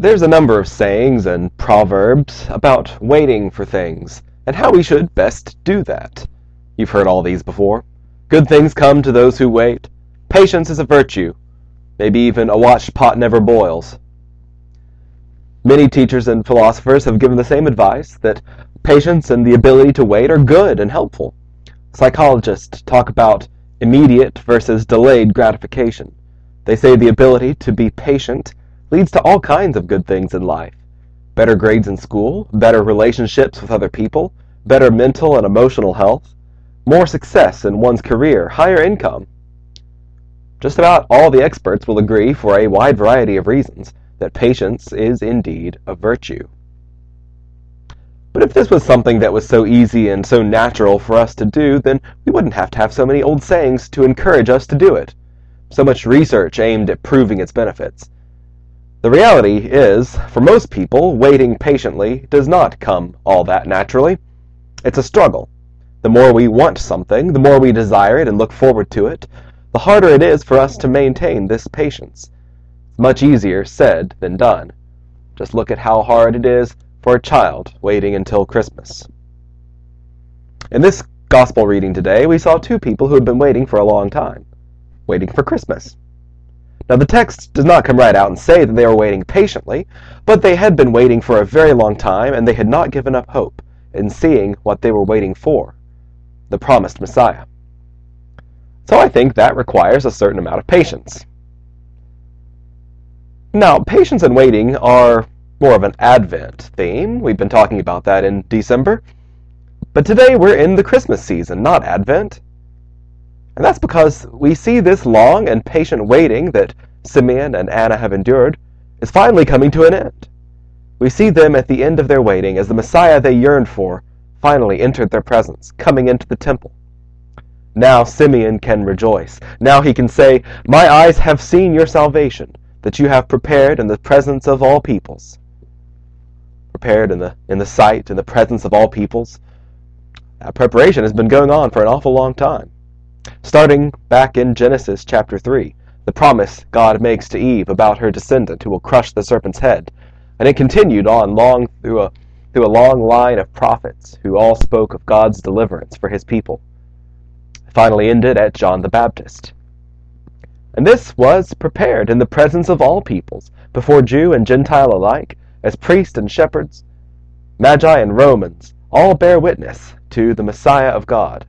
There's a number of sayings and proverbs about waiting for things and how we should best do that. You've heard all these before. Good things come to those who wait. Patience is a virtue. Maybe even a watched pot never boils. Many teachers and philosophers have given the same advice, that patience and the ability to wait are good and helpful. Psychologists talk about immediate versus delayed gratification. They say the ability to be patient leads to all kinds of good things in life. Better grades in school, better relationships with other people, better mental and emotional health, more success in one's career, higher income. Just about all the experts will agree, for a wide variety of reasons, that patience is indeed a virtue. But if this was something that was so easy and so natural for us to do, then we wouldn't have to have so many old sayings to encourage us to do it. So much research aimed at proving its benefits. The reality is, for most people, waiting patiently does not come all that naturally. It's a struggle. The more we want something, the more we desire it and look forward to it, the harder it is for us to maintain this patience. It's much easier said than done. Just look at how hard it is for a child waiting until Christmas. In this gospel reading today, we saw two people who had been waiting for a long time, waiting for Christmas. Now, the text does not come right out and say that they were waiting patiently, but they had been waiting for a very long time, and they had not given up hope in seeing what they were waiting for, the promised Messiah. So I think that requires a certain amount of patience. Now, patience and waiting are more of an Advent theme. We've been talking about that in December. But today we're in the Christmas season, not Advent. And that's because we see this long and patient waiting that Simeon and Anna have endured is finally coming to an end. We see them at the end of their waiting as the Messiah they yearned for finally entered their presence, coming into the temple. Now Simeon can rejoice. Now he can say, "My eyes have seen your salvation, that you have prepared in the presence of all peoples." Prepared in the sight, in the presence of all peoples. That preparation has been going on for an awful long time. Starting back in Genesis chapter 3, the promise God makes to Eve about her descendant who will crush the serpent's head. And it continued on long through a long line of prophets who all spoke of God's deliverance for his people. It finally ended at John the Baptist. And this was prepared in the presence of all peoples, before Jew and Gentile alike, as priests and shepherds, Magi and Romans, all bear witness to the Messiah of God.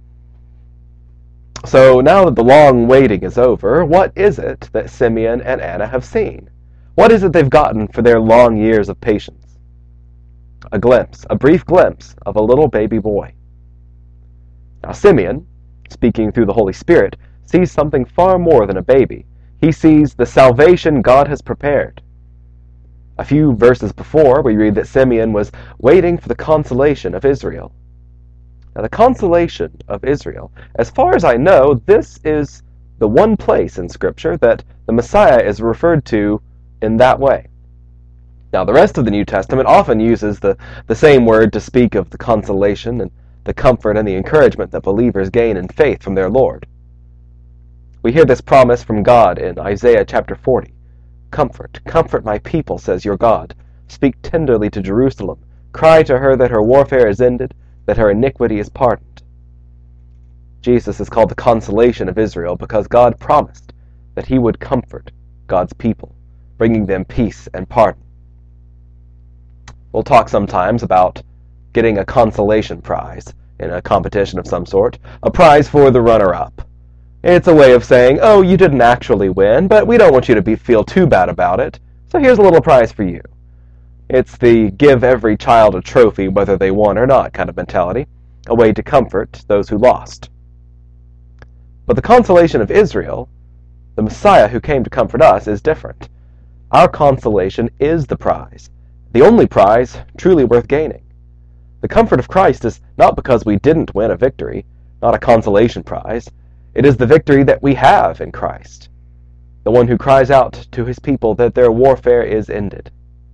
So now that the long waiting is over, what is it that Simeon and Anna have seen? What is it they've gotten for their long years of patience? A glimpse, a brief glimpse of a little baby boy. Now Simeon, speaking through the Holy Spirit, sees something far more than a baby. He sees the salvation God has prepared. A few verses before, we read that Simeon was waiting for the consolation of Israel. Now, the consolation of Israel, as far as I know, this is the one place in Scripture that the Messiah is referred to in that way. Now, the rest of the New Testament often uses the same word to speak of the consolation and the comfort and the encouragement that believers gain in faith from their Lord. We hear this promise from God in Isaiah chapter 40. "Comfort, comfort my people, says your God. Speak tenderly to Jerusalem. Cry to her that her warfare is ended, that her iniquity is pardoned." Jesus is called the consolation of Israel because God promised that he would comfort God's people, bringing them peace and pardon. We'll talk sometimes about getting a consolation prize in a competition of some sort, a prize for the runner-up. It's a way of saying, "Oh, you didn't actually win, but we don't want you to feel too bad about it, so here's a little prize for you." It's the give every child a trophy whether they won or not kind of mentality, a way to comfort those who lost. But the consolation of Israel, the Messiah who came to comfort us, is different. Our consolation is the prize, the only prize truly worth gaining. The comfort of Christ is not because we didn't win a victory, not a consolation prize. It is the victory that we have in Christ, the one who cries out to his people that their warfare is ended.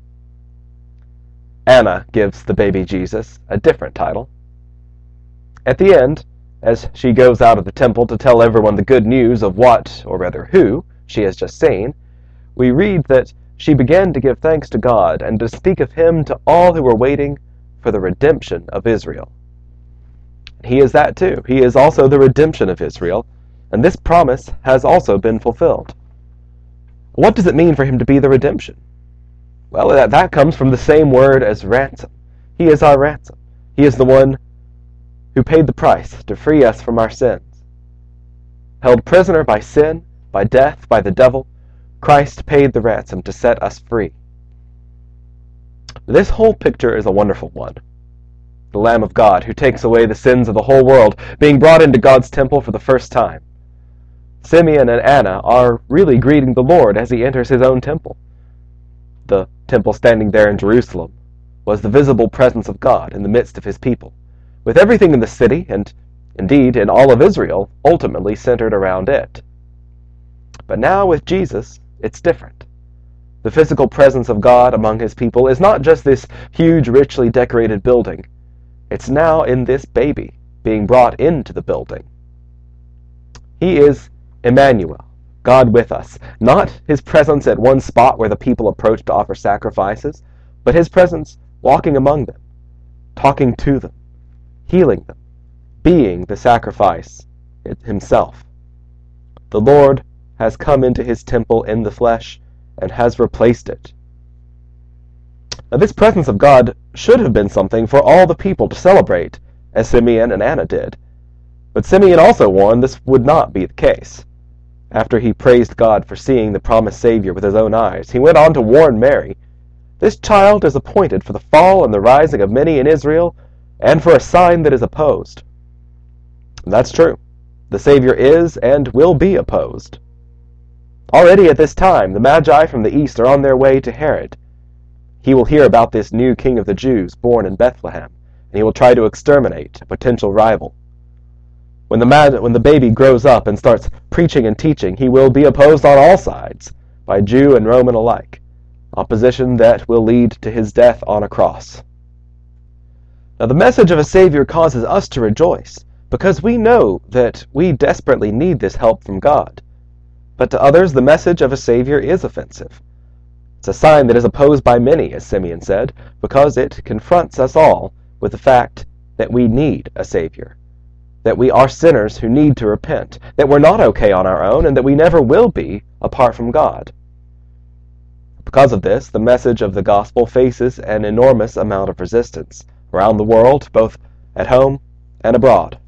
Anna gives the baby Jesus a different title. At the end, as she goes out of the temple to tell everyone the good news of what, or rather who, she has just seen, we read that she began to give thanks to God and to speak of him to all who were waiting for the redemption of Israel. He is that too. He is also the redemption of Israel, and this promise has also been fulfilled. What does it mean for him to be the redemption? Well, that comes from the same word as ransom. He is our ransom. He is the one who paid the price to free us from our sins. Held prisoner by sin, by death, by the devil, Christ paid the ransom to set us free. This whole picture is a wonderful one. The Lamb of God, who takes away the sins of the whole world, being brought into God's temple for the first time. Simeon and Anna are really greeting the Lord as he enters his own temple. The temple standing there in Jerusalem was the visible presence of God in the midst of his people, with everything in the city, and indeed in all of Israel, ultimately centered around it. But now with Jesus, it's different. The physical presence of God among his people is not just this huge, richly decorated building. It's now in this baby being brought into the building. He is Emmanuel, God with us, not his presence at one spot where the people approach to offer sacrifices, but his presence walking among them, talking to them, healing them, being the sacrifice himself. The Lord has come into his temple in the flesh and has replaced it. Now, this presence of God should have been something for all the people to celebrate, as Simeon and Anna did. But Simeon also warned this would not be the case. After he praised God for seeing the promised Savior with his own eyes, he went on to warn Mary, "This child is appointed for the fall and the rising of many in Israel, and for a sign that is opposed." And that's true. The Savior is and will be opposed. Already at this time, the Magi from the east are on their way to Herod. He will hear about this new king of the Jews born in Bethlehem, and he will try to exterminate a potential rival. When the baby grows up and starts preaching and teaching, he will be opposed on all sides, by Jew and Roman alike, opposition that will lead to his death on a cross. Now, the message of a Savior causes us to rejoice, because we know that we desperately need this help from God. But to others, the message of a Savior is offensive. It's a sign that is opposed by many, as Simeon said, because it confronts us all with the fact that we need a Savior, that we are sinners who need to repent, that we're not okay on our own, and that we never will be apart from God. Because of this, the message of the gospel faces an enormous amount of resistance around the world, both at home and abroad.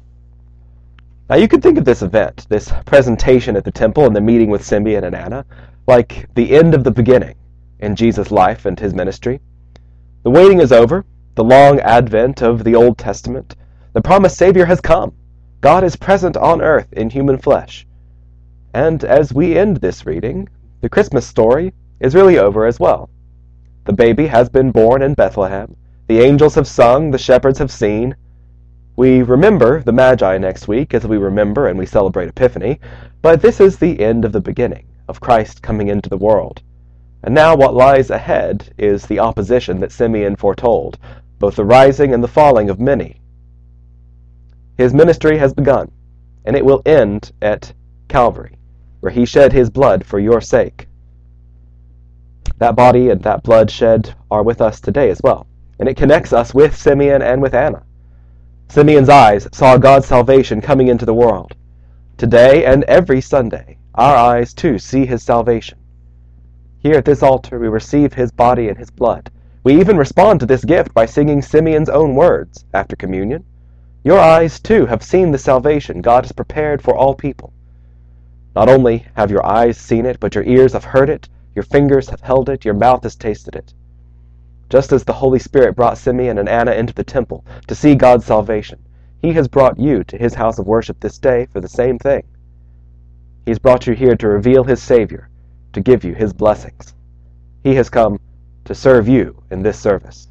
Now, you could think of this event, this presentation at the temple and the meeting with Simeon and Anna, like the end of the beginning in Jesus' life and his ministry. The waiting is over, the long advent of the Old Testament. The promised Savior has come. God is present on earth in human flesh. And as we end this reading, the Christmas story is really over as well. The baby has been born in Bethlehem. The angels have sung, the shepherds have seen. We remember the Magi next week as we remember and we celebrate Epiphany, but this is the end of the beginning of Christ coming into the world. And now what lies ahead is the opposition that Simeon foretold, both the rising and the falling of many. His ministry has begun, and it will end at Calvary, where he shed his blood for your sake. That body and that blood shed are with us today as well, and it connects us with Simeon and with Anna. Simeon's eyes saw God's salvation coming into the world. Today and every Sunday, our eyes too see his salvation. Here at this altar, we receive his body and his blood. We even respond to this gift by singing Simeon's own words after communion. Your eyes too have seen the salvation God has prepared for all people. Not only have your eyes seen it, but your ears have heard it, your fingers have held it, your mouth has tasted it. Just as the Holy Spirit brought Simeon and Anna into the temple to see God's salvation, he has brought you to his house of worship this day for the same thing. He's brought you here to reveal his Savior, to give you his blessings. He has come to serve you in this service.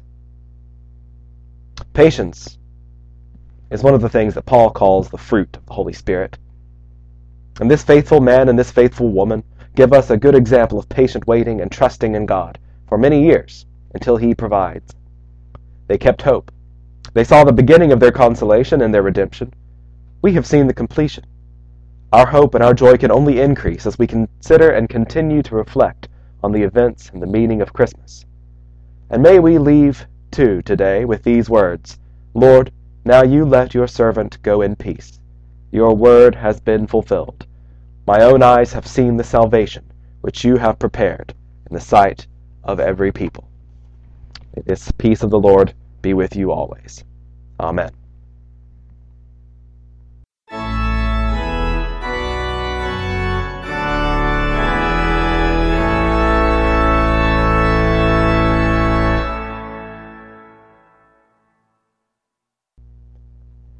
Patience is one of the things that Paul calls the fruit of the Holy Spirit. And this faithful man and this faithful woman give us a good example of patient waiting and trusting in God for many years until he provides. They kept hope. They saw the beginning of their consolation and their redemption. We have seen the completion. Our hope and our joy can only increase as we consider and continue to reflect on the events and the meaning of Christmas. And may we leave, too, today with these words, Lord, now you let your servant go in peace. Your word has been fulfilled. My own eyes have seen the salvation which you have prepared in the sight of every people. May this peace of the Lord be with you always. Amen.